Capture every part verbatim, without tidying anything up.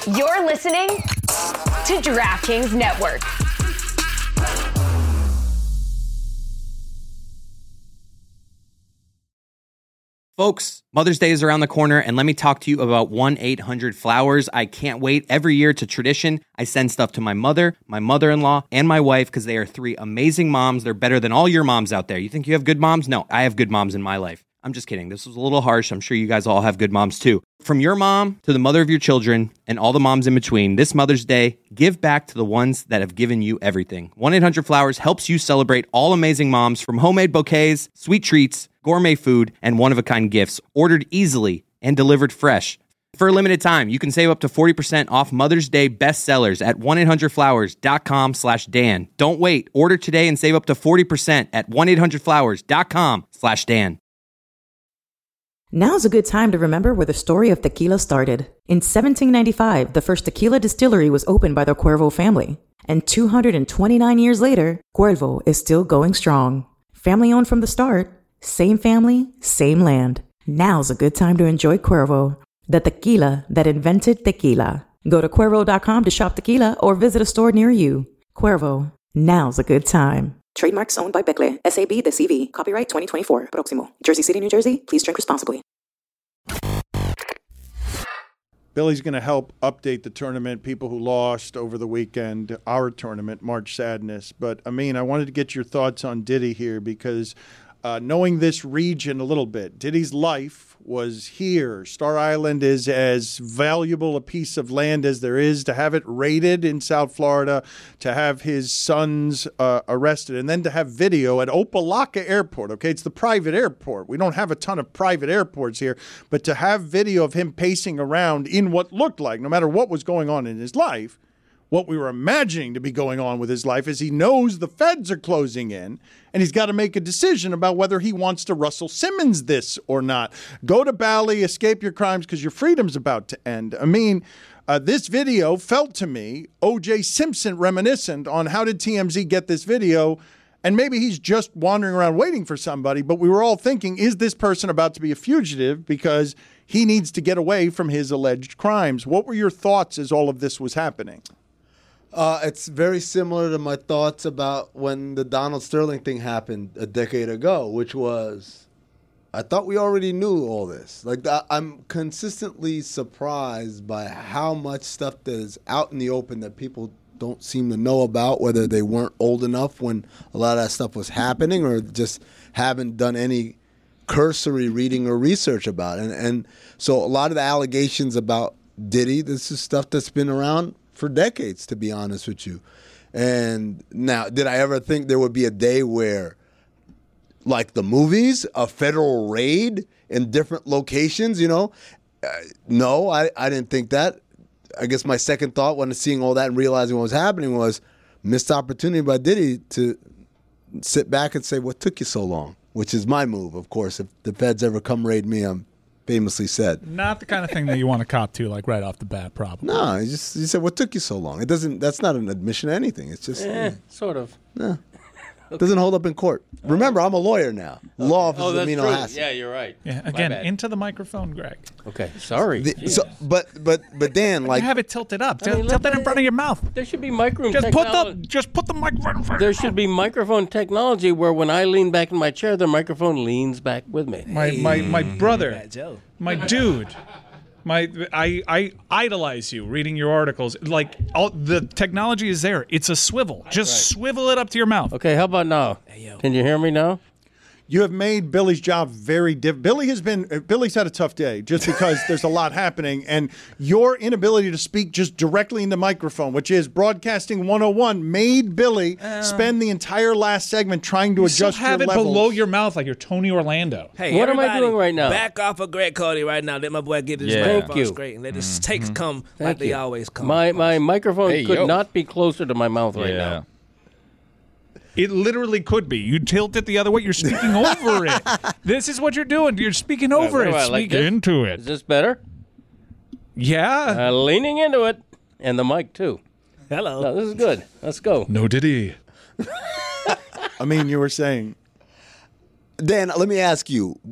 You're listening to DraftKings Network. Folks, Mother's Day is around the corner, and let me talk to you about one eight hundred flowers. I can't wait. Every year, it's a tradition. I send stuff to my mother, my mother-in-law, and my wife because they are three amazing moms. They're better than all your moms out there. You think you have good moms? No, I have good moms in my life. I'm just kidding. This was a little harsh. I'm sure you guys all have good moms too. From your mom to the mother of your children and all the moms in between, this Mother's Day, give back to the ones that have given you everything. one eight hundred flowers helps you celebrate all amazing moms, from homemade bouquets, sweet treats, gourmet food, and one-of-a-kind gifts, ordered easily and delivered fresh. For a limited time, you can save up to forty percent off Mother's Day bestsellers at one eight hundred flowers dot com slash Dan. Don't wait. Order today and save up to forty percent at one eight hundred flowers dot com slash Dan. Now's a good time to remember where the story of tequila started. In seventeen ninety-five, the first tequila distillery was opened by the Cuervo family. And two hundred twenty-nine years later, Cuervo is still going strong. Family owned from the start, same family, same land. Now's a good time to enjoy Cuervo, the tequila that invented tequila. Go to Cuervo dot com to shop tequila or visit a store near you. Cuervo, now's a good time. Trademarks owned by Becle, S A B de C V. Copyright twenty twenty-four. Proximo. Jersey City, New Jersey. Please drink responsibly. Billy's going to help update the tournament, people who lost over the weekend, our tournament, March Sadness. But, Amin, I wanted to get your thoughts on Diddy here because uh, knowing this region a little bit, Diddy's life was here. Star Island is as valuable a piece of land as there is. To have it raided in South Florida, to have his sons uh, arrested, and then to have video at Opa-locka Airport. Okay, it's the private airport. We don't have a ton of private airports here, but to have video of him pacing around in what looked like, no matter what was going on in his life, what we were imagining to be going on with his life is he knows the feds are closing in, and he's got to make a decision about whether he wants to Russell Simmons this or not. Go to Bali, escape your crimes because your freedom's about to end. I mean, uh, this video felt to me O J Simpson reminiscent on how did T M Z get this video, and maybe he's just wandering around waiting for somebody, but we were all thinking, is this person about to be a fugitive because he needs to get away from his alleged crimes? What were your thoughts as all of this was happening? Uh, it's very similar to my thoughts about when the Donald Sterling thing happened a decade ago, which was, I thought we already knew all this. Like, I'm consistently surprised by how much stuff that is out in the open that people don't seem to know about, whether they weren't old enough when a lot of that stuff was happening or just haven't done any cursory reading or research about it. And, and so a lot of the allegations about Diddy, this is stuff that's been around for decades, to be honest with you. And now, did I ever think there would be a day where, like the movies, a federal raid in different locations, you know? Uh, no, I, I didn't think that. I guess my second thought when seeing all that and realizing what was happening was missed opportunity by Diddy to sit back and say, what took you so long? Which is my move, of course. If the feds ever come raid me, I'm famously said. Not the kind of thing that you want to cop to, like right off the bat, probably. No, he just he said, "What took you so long?" It doesn't. That's not an admission to anything. It's just eh, yeah. sort of. Yeah. It doesn't hold up in court. Remember, I'm a lawyer now. Okay. Law office oh, of Amin Elhassan. Yeah, you're right. Yeah, again, into the microphone, Greg. Okay, sorry. The, so, but but but Dan, like you have it tilted up. I mean, Tilt that in front of your mouth. There should be microphone. Just technology. put the just put the microphone in front. There should be microphone technology where when I lean back in my chair, the microphone leans back with me. My my my brother, my dude. My, I, I idolize you reading your articles. Like, all the technology is there. It's a swivel. Just right. swivel it up to your mouth. Okay, how about now? Hey, Can you hear me now? You have made Billy's job very difficult. Billy has been, uh, Billy's had a tough day just because there's a lot happening. And your inability to speak just directly into microphone, which is Broadcasting one oh one, made Billy uh, spend the entire last segment trying to you adjust still have your it levels. below your mouth like you're Tony Orlando. Hey, what am I doing right now? Back off of Greg Cody right now. Let my boy get his yeah. microphone straight and let his mm-hmm. takes come Thank like you. they always come. My, my microphone hey, could yo. not be closer to my mouth right yeah. now. It literally could be. You tilt it the other way. You're speaking over it. This is what you're doing. You're speaking over right, it. right, Speak like into it. Is this better? Yeah. Uh, leaning into it. And the mic, too. Hello. No, this is good. Let's go. No Diddy. I mean, you were saying. Dan, let me ask you.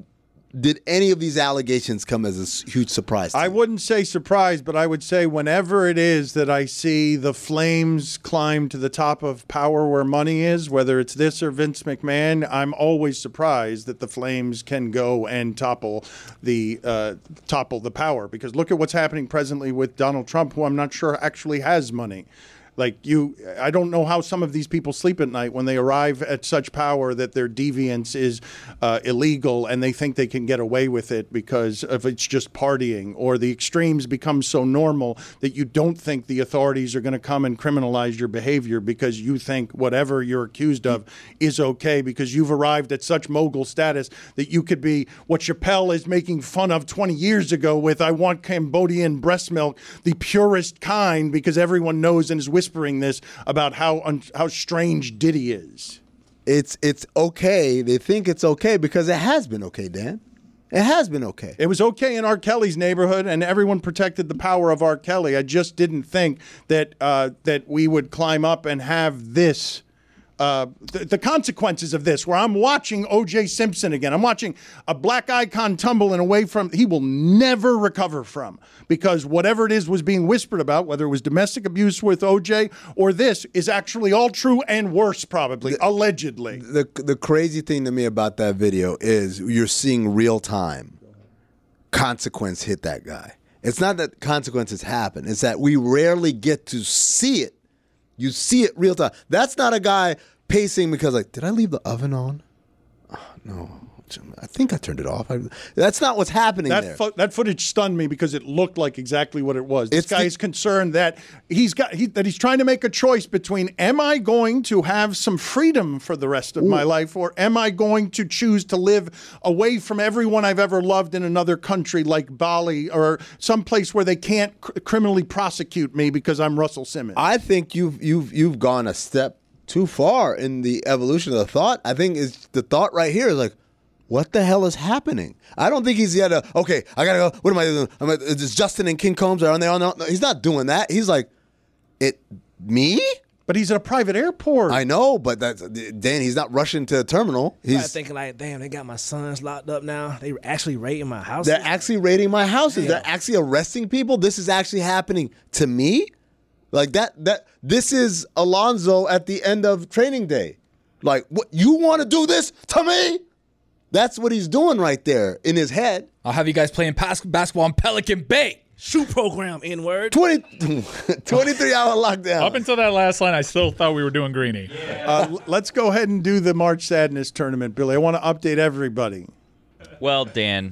did any of these allegations come as a s- huge surprise to I you? wouldn't say surprised, but I would say whenever it is that I see the flames climb to the top of power where money is, whether it's this or Vince McMahon, I'm always surprised that the flames can go and topple the uh, topple the power. Because look at what's happening presently with Donald Trump, who I'm not sure actually has money. Like you, I don't know how some of these people sleep at night when they arrive at such power that their deviance is uh, illegal and they think they can get away with it because of it's just partying, or the extremes become so normal that you don't think the authorities are going to come and criminalize your behavior because you think whatever you're accused of is okay because you've arrived at such mogul status that you could be what Chappelle is making fun of twenty years ago with I want Cambodian breast milk, the purest kind, because everyone knows and is whispering this about how un- how strange Diddy is. It's it's okay. They think it's okay because it has been okay, Dan. It has been okay. It was okay in R. Kelly's neighborhood, and everyone protected the power of R. Kelly. I just didn't think that uh, that we would climb up and have this. Uh, the, the consequences of this, where I'm watching O J Simpson again. I'm watching a black icon tumble in a way from he will never recover from, because whatever it is was being whispered about, whether it was domestic abuse with O J or this, is actually all true and worse, probably, the, allegedly. The the crazy thing to me about that video is you're seeing real time consequence hit that guy. It's not that consequences happen. It's that we rarely get to see it. You see it real time. That's not a guy pacing because, like, did I leave the oven on? Oh, no. I think I turned it off. I, that's not what's happening that there. Fo- that footage stunned me because it looked like exactly what it was. This It's guy the- is concerned that he's got he, that he's trying to make a choice between am I going to have some freedom for the rest of Ooh. my life, or am I going to choose to live away from everyone I've ever loved in another country like Bali or some place where they can't cr- criminally prosecute me because I'm Russell Simmons. I think you've you've you've gone a step too far in the evolution of the thought. I think it's the thought right here is like, what the hell is happening? I don't think he's yet a, okay, I gotta go. What am I doing? I'm like, is Justin and King Combs are on there? No, no, he's not doing that. He's like, it, me? But he's at a private airport. I know, but that's, Dan, he's not rushing to a terminal. He's He's thinking like, damn, they got my sons locked up now. They actually raiding my house. They're actually raiding my houses. Damn. They're actually arresting people. This is actually happening to me? Like that, that, this is Alonzo at the end of training day. Like, what, you want to do this to me? That's what he's doing right there in his head. I'll have you guys playing pas- basketball in Pelican Bay. Shoot program, N-word. twenty, twenty-three hour lockdown. Up until that last line, I still thought we were doing Greeny. Uh, l- let's go ahead and do the March Sadness tournament, Billy. I want to update everybody. Well, Dan,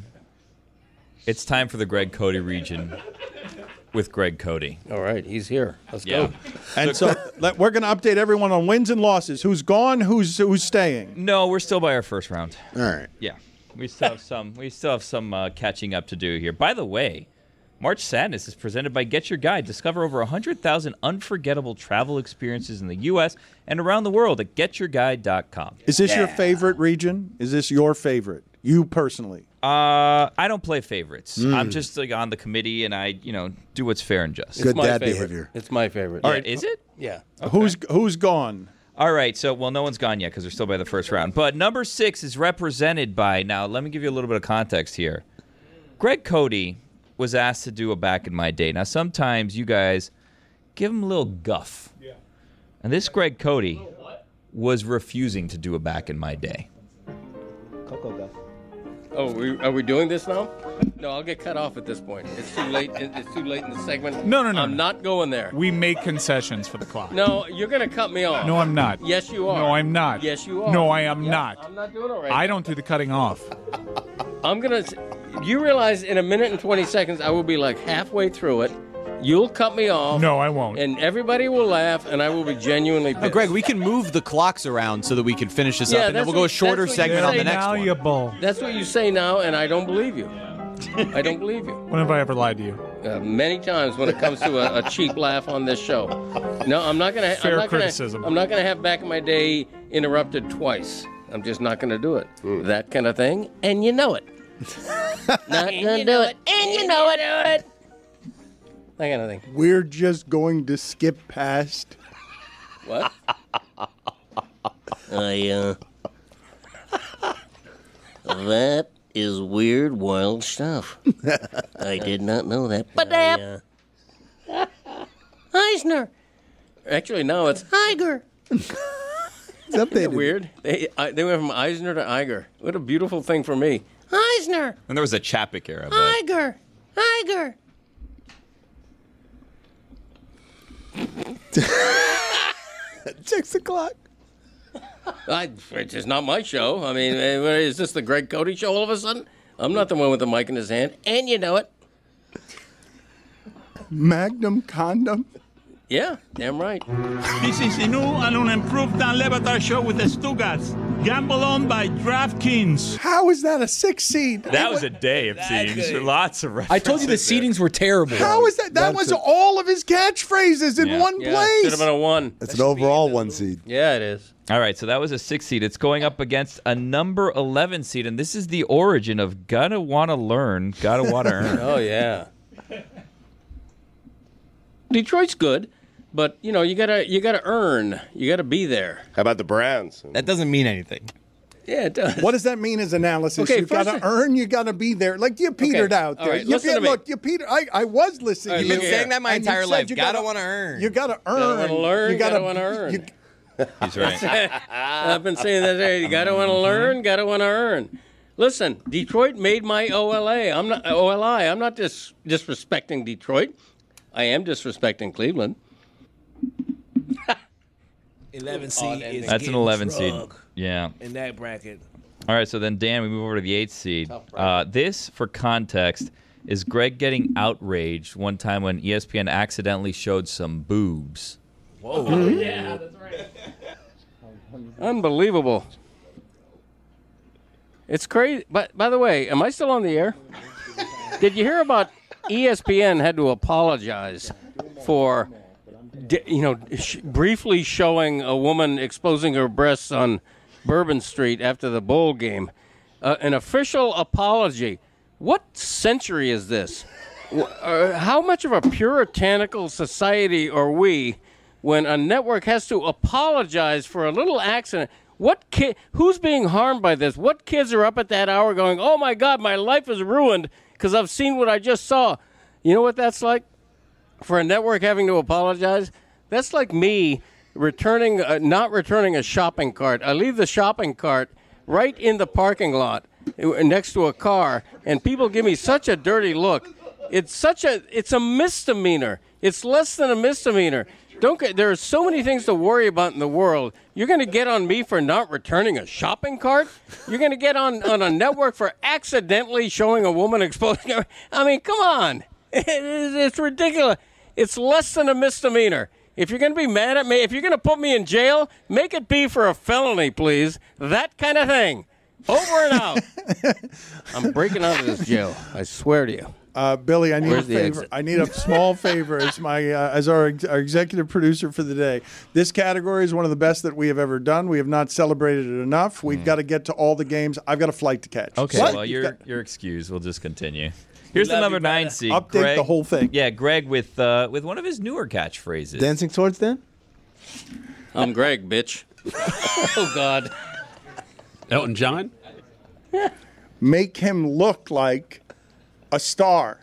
it's time for the Greg Cody region with Greg Cody. All right, he's here. Let's Yeah. go. And so let, we're going to update everyone on wins and losses. Who's gone? Who's who's staying? No, we're still by our first round. All right. Yeah, we still have some. We still have some uh, catching up to do here. By the way, March Sadness is presented by Get Your Guide. Discover over one hundred thousand unforgettable travel experiences in the U S and around the world at get your guide dot com. Is this your favorite region? Is this your favorite? You personally? Uh, I don't play favorites. Mm. I'm just like on the committee, and I, you know, do what's fair and just. Good my dad favorite. behavior. It's my favorite. All right, is it? Yeah. Okay. Who's who's gone? All right, so, well, no one's gone yet because they're still by the first round. But number six is represented by, now, let me give you a little bit of context here. Greg Cody was asked to do a Back in My Day. Now, sometimes you guys give him a little guff. Yeah. And this Greg Cody was refusing to do a Back in My Day. Cocoa Guff. Oh, we, are we doing this now? No, I'll get cut off at this point. It's too late. It's too late in the segment. No, no, no, I'm no. not going there. We make concessions for the clock. No, you're going to cut me off. No, I'm not. Yes, you are. No, I'm not. Yes, you are. No, I am Yeah, not. I'm not doing it right. I don't do the cutting off. I'm going to... You realize in a minute and twenty seconds, I will be like halfway through it. You'll cut me off. No, I won't. And everybody will laugh, and I will be genuinely pissed. Oh, Greg, we can move the clocks around so that we can finish this Yeah, up, and then that's we'll go a what- shorter that's what you segment on say the next one. Valuable. That's what you say now, and I don't believe you. I don't believe you. When have I ever lied to you? Uh, many times when it comes to a, a cheap laugh on this show. No, I'm not gonna. Fair I'm not criticism. Gonna, I'm not gonna have Back in My Day interrupted twice. I'm just not gonna do it. That kind of thing, and you know it. Not gonna do it, and you know it. That kind of thing. We're just going to skip past. What? I uh. That is weird, wild stuff. I did not know that. Badab! Eisner! Actually, no, it's Iger. It's Isn't that weird? They, I, they went from Eisner to Iger. What a beautiful thing for me. Eisner! And there was a Chapek era. But... Iger! Iger! Six o'clock. I, it's just not my show. I mean, is this the Greg Cody show all of a sudden? I'm not the one with the mic in his hand, and you know it. Magnum condom. Yeah, damn right. This is the new and unimproved Dan Le Batard show with the Stugatz. Gamble on by DraftKings. How is that a six seed? That was a day of scenes. Lots of references. I told you the seedings were terrible. How is that? That was all of his catchphrases in Yeah. one Yeah, place. should have been a one. It's an overall one seed. Yeah, it is. All right, so that was a six seed. It's going up against a number eleven seed, and this is the origin of gotta wanna learn, gotta wanna earn. Oh, yeah. Detroit's good, but, you know, you gotta you gotta earn. You gotta be there. How about the Browns? That doesn't mean anything. Yeah, it does. What does that mean as analysis? Okay, you got first to I- earn, you got to be there. Like you petered Okay, out all there. right, you listen pe- to me. Look, you petered. I, I was listening. All right, to You've look been here. saying that my And you entire said life. you Gotta wanna earn. You got to earn. Gotta wanna learn, You gotta, gotta wanna earn. You, He's right. I've been saying that. Hey, you gotta want to learn, gotta want to earn. Listen, Detroit made my O L A. I'm not O L I. I'm not dis- disrespecting Detroit. I am disrespecting Cleveland. eleven seed is That's an getting eleven seed. drug Yeah. in that bracket. All right, so then, Dan, we move over to the eighth seed. Uh, this, for context, is Greg getting outraged one time when E S P N accidentally showed some boobs. Whoa. Yeah, that's right. Unbelievable. It's crazy. But by the way, am I still on the air? Did you hear about E S P N had to apologize for, di- you know, sh- briefly showing a woman exposing her breasts on Bourbon Street after the bowl game? Uh, an official apology. What century is this? W- uh, how much of a puritanical society are we when a network has to apologize for a little accident? What kid? Who's being harmed by this? What kids are up at that hour going, "Oh my God, my life is ruined because I've seen what I just saw"? You know what that's like? For a network having to apologize, that's like me returning, uh, not returning a shopping cart. I leave the shopping cart right in the parking lot uh, next to a car, and people give me such a dirty look. It's such a, it's a misdemeanor. It's less than a misdemeanor. Don't get, there are so many things to worry about in the world. You're going to get on me for not returning a shopping cart? You're going to get on, on a network for accidentally showing a woman exposing her? I mean, come on. It is, it's ridiculous. It's less than a misdemeanor. If you're going to be mad at me, if you're going to put me in jail, make it be for a felony, please. That kind of thing. Over and out. I'm breaking out of this jail. I swear to you. Uh, Billy, I need Where's a the favor. exit? I need a small favor as my uh, as our, ex- our executive producer for the day. This category is one of the best that we have ever done. We have not celebrated it enough. We've got to get to all the games. I've got a flight to catch. Okay, So- well, you're, you're excused. We'll just continue. Here's the love number you, nine brother. seed. Update Greg, the whole thing. Yeah, Greg with uh, with one of his newer catchphrases. Dancing towards Dan? I'm Greg, bitch. Oh, God. Elton John? Make him look like a star.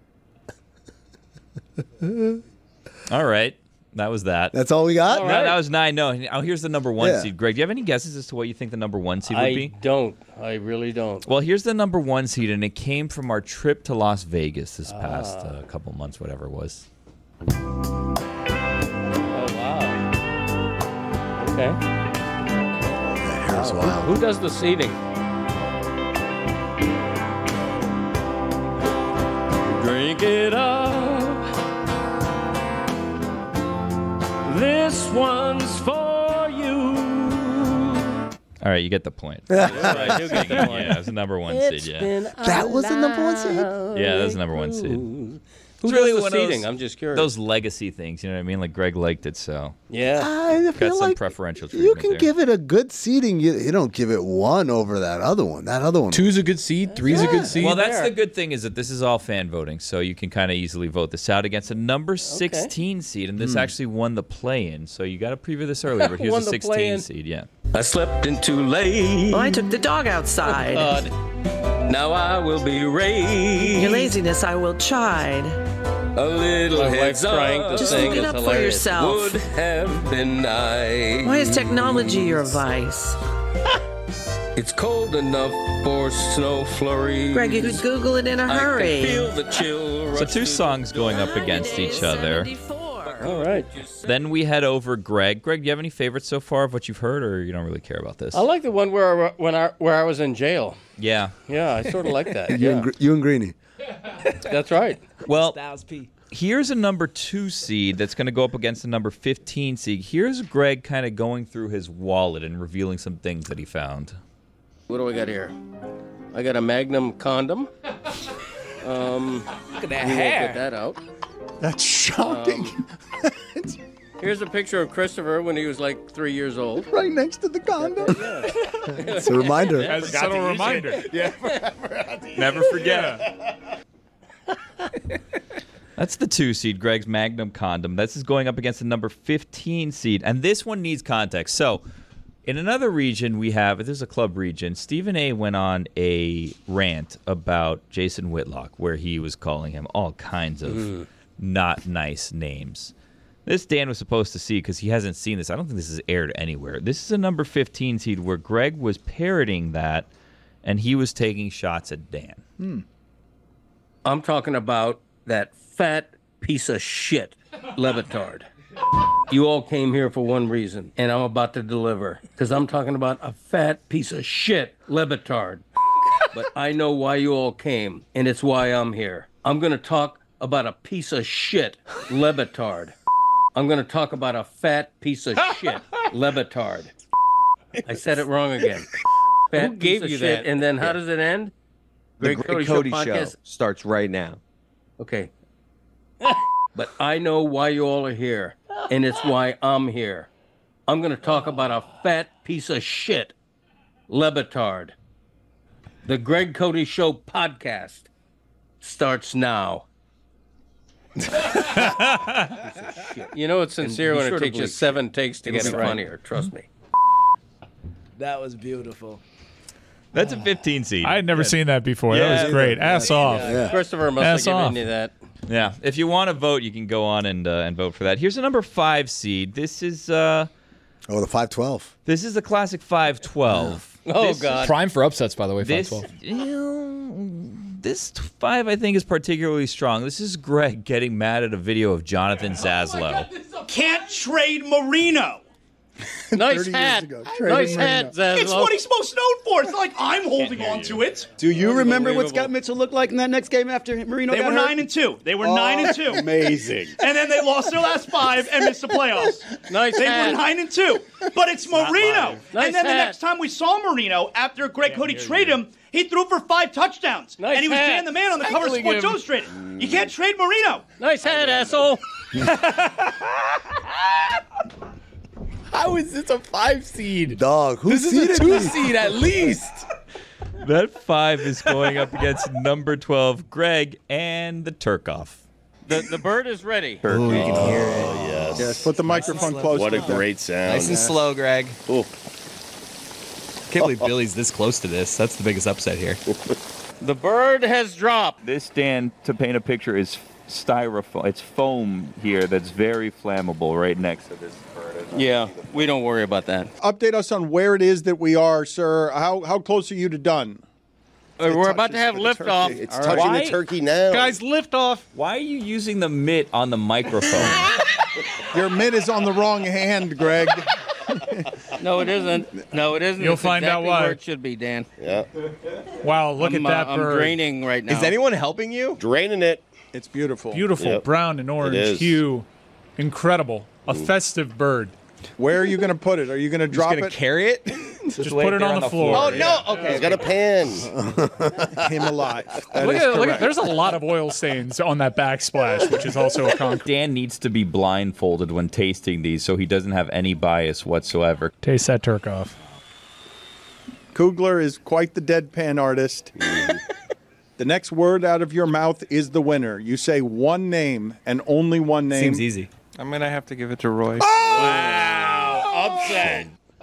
All right. That was that. That's all we got? No, that was nine. No, oh, here's the number one Yeah. seed. Greg, do you have any guesses as to what you think the number one seed would I be? don't. I really don't. Well, here's the number one seed, and it came from our trip to Las Vegas this past uh, couple months, whatever it was. Oh, wow. Okay. Hair's Who, wild. who does the seating? Drink it up. This one's for you. All right, you get the point. Right, you get the point. Yeah, it was the number one It's seed, yeah. been That was the number one seed? Yeah, that was the number one seed. Who It's does really the one of seating? those- I'm just curious. Those legacy things, you know what I mean? Like Greg liked it, so yeah. I got feel some like preferential you treatment can there. give it a good seeding. You, you don't give it one over that other one. That other one. Two's a good seed. Three's a good seed. Well, that's the good thing is that this is all fan voting, so you can kind of easily vote this out against a number sixteen seed, and this actually won the play-in. So you got to preview this earlier, but here's Won a the sixteen play-in. seed, yeah. I slept in too late. I took the dog outside. God. Now I will be raised. Your laziness I will chide. A little My heads wife's trying up. to Just sing. look it It's up for hilarious. yourself. Would have been nice. Why is technology your vice? It's cold enough for snow flurries. Greg, you could Google it in a I hurry. can feel the chill. So two songs going up against each other. All right. Then we head over Greg. Greg, do you have any favorites so far of what you've heard, or you don't really care about this? I like the one where when I where I was in jail. Yeah. Yeah, I sort of like that. You, Yeah, and, Gre- you and Greenie. that's right. Well, Styles P. here's a number two seed that's going to go up against the number fifteen seed. Here's Greg kind of going through his wallet and revealing some things that he found. What do I got here? I got a Magnum condom. Um, Look at that we won't hair. get that out. That's shocking. Um, here's a picture of Christopher when he was like three years old. Right next to the condom. It's a reminder. As a subtle reminder. Yeah. Never forget. That's the two seed, Greg's Magnum condom. This is going up against the number fifteen seed, and this one needs context. So, in another region, we have, this is a club region, Stephen A. went on a rant about Jason Whitlock, where he was calling him all kinds of Mm. not nice names. This Dan was supposed to see because he hasn't seen this. I don't think this is aired anywhere. This is a number fifteen seed where Greg was parroting that, and he was taking shots at Dan. Hmm. I'm talking about that fat piece of shit, Levitard. You all came here for one reason, and I'm about to deliver. Because I'm talking about a fat piece of shit, Levitard. But I know why you all came, and it's why I'm here. I'm going to talk about a piece of shit, Levitard. I'm going to talk about a fat piece of shit, Levitard. I said it wrong again. Fat Who gave piece of you shit, that? And then how Yeah. does it end? The Greg Cody, Show podcast? starts right now. Okay. But I know why you all are here, and it's why I'm here. I'm going to talk about a fat piece of shit, Levitard. The Greg Cody Show podcast starts now. You know it's sincere And be when sure it to takes you bleep. seven takes to It'll get it be right. funnier. Trust me. That was beautiful. That's a fifteen seed. I had never Yeah. seen that before. Yeah. That was great. Ass off. Christopher must Ass have off. given you that. Yeah, if you want to vote, you can go on and uh, and vote for that. Here's a number five seed. This is uh, oh the five twelve. This is a classic five twelve. Oh, This God. is- Prime for upsets, by the way, This, five twelve. you know, this five I think is particularly strong. This is Greg getting mad at a video of Jonathan Zaslow. Can't trade Marino. Nice thirty years hat. ago. Nice Trading hat, Zaslow. It's what he's most known for. It's not like I'm holding on to it. Do you remember what Unbelievable. Scott Mitchell looked like in that next game after Marino They got were hurt? nine and two. They were Oh, nine and two. Amazing. And then they lost their last five and missed the playoffs. Nice They hat. were nine and two. But it's Marino. Nice and then the hat. next time we saw Marino, after Greg Cody traded him, he threw for five touchdowns. Nice and he was hat. Dan the man on the cover of Heckling Sports him. Illustrated. You can't trade Marino. Nice hat, asshole. How is this a five seed? Dog, who This is a seeded two me? seed at least. That five is going up against number twelve, Greg, and the Turkoff. The, the bird is ready. Oh, you can hear it. yes. Yes, put the microphone close. What a to them. great sound. Nice and slow, Greg. Ooh. Can't believe Billy's this close to this. That's the biggest upset here. The bird has dropped. This stand, to paint a picture, is styrofoam. It's foam here that's very flammable right next to this bird. Yeah, we don't worry about that. Update us on where it is that we are, sir. How how close are you to done? Uh, we're about to have liftoff. It's All touching right. the turkey now. Guys, lift off. Why are you using the mitt on the microphone? Your mitt is on the wrong hand, Greg. No, it isn't. No, it isn't. You'll It's find out exactly why. where it should be, Dan. Yeah. Wow, look I'm, at that uh, I'm bird. draining right now. Is anyone helping you? Draining it. It's beautiful. Beautiful Yep. brown and orange is. hue. Incredible. A festive bird. Where are you going to put it? Are you going to drop Just gonna it? carry it? Just put it on the floor. Oh no! Okay. He's got a pan. Him alive. That Look is at, look correct. at, there's a lot of oil stains on that backsplash, which is also a concrete. Dan needs to be blindfolded when tasting these so he doesn't have any bias whatsoever. Taste that turk off. Kugler is quite the deadpan artist. The next word out of your mouth is the winner. You say one name and only one name. Seems easy. I'm gonna have to give it to Roy. Wow! Upset. Oh,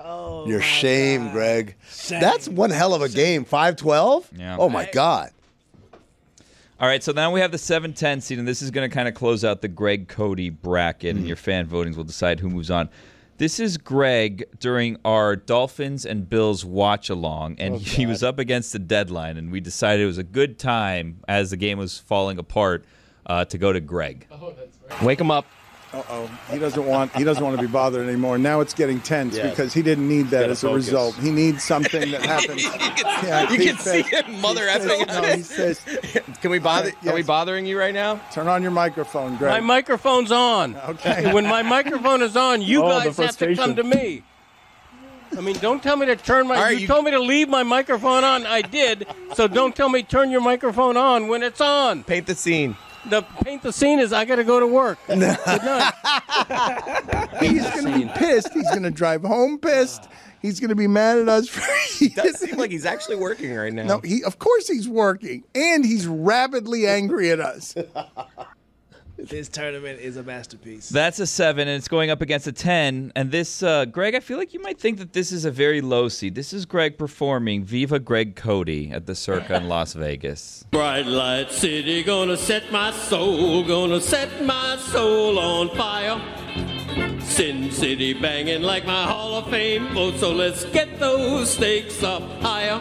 Your shame, Greg. That's one hell of a game. five twelve? Yeah. Oh, my God. All right, so now we have the seven ten seed, and this is going to kind of close out the Greg Cody bracket, Mm. and your fan votings will decide who moves on. This is Greg during our Dolphins and Bills watch-along, and Oh, he God. was up against the deadline, and we decided it was a good time, as the game was falling apart, uh, to go to Greg. Oh, that's right. Wake him up. Uh-oh. He doesn't want he doesn't want to be bothered anymore. Now it's getting tense Yes. because he didn't need that gotta as a focus. result. He needs something that happens. Yeah, You he can see says- him mother he says- effing. No, he says, Can we bother? Yes. Are we bothering you right now? turn on your microphone, My Greg. microphone's on. Okay. When my microphone is on, you Oh, the guys have to frustration. come to me. I mean, don't tell me to turn my. All right, you, you- told me to leave my microphone on. I did. So don't tell me turn your microphone on when it's on. Paint the scene. The paint the scene is I got to go to work. Good night. He's going to be pissed. He's going to drive home pissed. He's going to be mad at us. For, he Does seem like he's actually working right now. No, he of course he's working, and he's rabidly angry at us. This tournament is a masterpiece. That's a seven, and it's going up against a ten. And this, uh, Greg, I feel like you might think that this is a very low seed. This is Greg performing Viva Greg Cody at the Circa in Las Vegas. Bright light city, gonna set my soul, gonna set my soul on fire. Sin City banging like my Hall of Fame vote, so let's get those stakes up higher.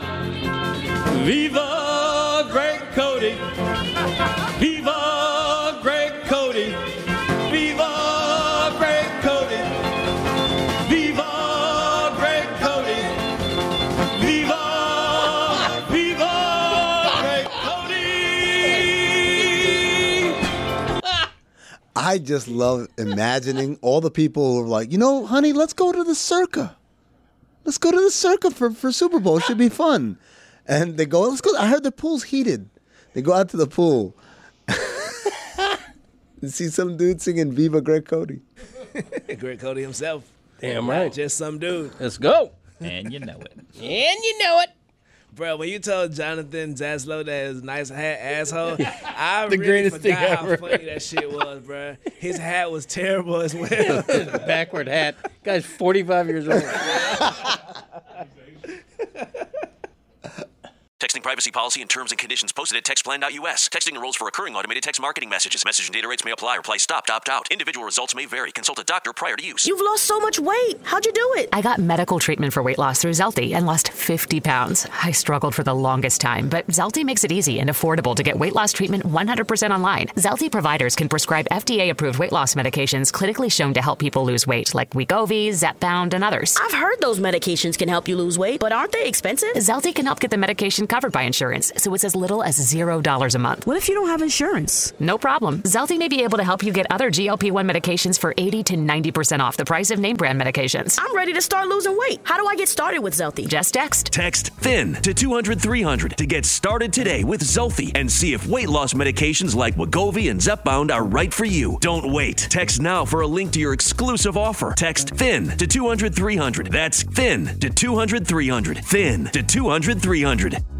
Viva Greg Cody, Viva Greg Cody, Viva Greg Cody, Viva Greg Cody, Viva, Viva Greg Cody. I just love imagining all the people who are like, you know, honey, let's go to the Circa. Let's go to the Circa for, for Super Bowl. It should be fun. And they go, let's go. I heard the pool's heated. They go out to the pool and see some dude singing Viva Greg Cody. Greg Cody himself. Damn right. Just some dude. Let's go. And you know it. And you know it. Bro, when you told Jonathan Zaslow that his nice hat asshole, I The really greatest forgot thing how ever. funny that shit was, bro. His hat was terrible as well. Backward hat. Guy's forty-five years old. Texting privacy policy and terms and conditions posted at text plan dot U S. Texting enrolls for recurring automated text marketing messages. Message and data rates may apply. Reply stop, opt out. Individual results may vary. Consult a doctor prior to use. You've lost so much weight. How'd you do it? I got medical treatment for weight loss through Zelty and lost fifty pounds. I struggled for the longest time, but Zelty makes it easy and affordable to get weight loss treatment one hundred percent online. Zelty providers can prescribe F D A-approved weight loss medications clinically shown to help people lose weight, like Wegovy, Zepbound, and others. I've heard those medications can help you lose weight, but aren't they expensive? Zelty can help get the medication covered by insurance, so it's as little as zero dollars a month. What if you don't have insurance? No problem. Zelty may be able to help you get other G L P one medications for eighty to ninety percent off the price of name brand medications. I'm ready to start losing weight. How do I get started with Zelty? Just text. Text THIN to two hundred three hundred to get started today with Zolfi and see if weight loss medications like Wegovy and Zepbound are right for you. Don't wait. Text now for a link to your exclusive offer. Text THIN to two hundred three hundred. That's THIN to two hundred three hundred. THIN to two hundred three hundred.